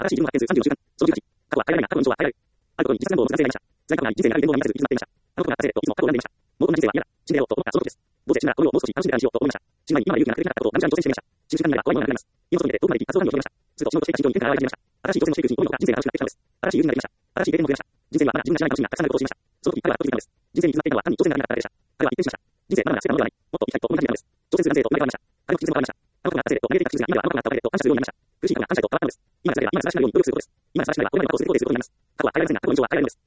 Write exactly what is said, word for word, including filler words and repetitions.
新しい自分を発見するさんじゅうよじかん。そのじゅうはち。過去は変えられないが、過去の印象は変えられる。あることに実質難度を無断性がいました。在過去が人生にある言動を見出せず行き詰まっていました。あのことが達成といつも過去を恨んでいました。もうこんな人生は嫌だ。死んでやろうと思ったその時です。どうせ死ぬならこの世をもう少し楽しんでからにしようと思いました。死ぬ前に今まで勇気がなくできなかったことをがむしゃらに挑戦してみました。死ぬ瞬間になれば怖いものがなくなります。今外に出て遠くまで行き活動環境を広げました。すると仕事していた心境に変化が現れてきました。新しい挑戦をしていくうちにこういうのが人生が楽しくなってきたのです。新しい友人ができました。新しい経験も増えました。人生にはまだ自分が知らない楽しみがたくさんあることを知りました。その時彼はふと気づいたのです。人生に行き詰まっているのは単に挑戦ができなかっただけでした。彼は一転しました。人生まだまだ捨てたものではない。もっと生きたいと思い始めたのです。挑戦する男性と生まれ変わりました。彼の傷も変わりました。あのことが達成と嘆いていた傷が今ではあのことがあったおかげでと感謝するようになりました。苦しい過去が感謝へと変わったのです。今の辛さが今の辛さしないように努力することです。今の辛さしないはこのようなことをすることですることになります。過去は変えられませんが過去の印象は変えられるのです。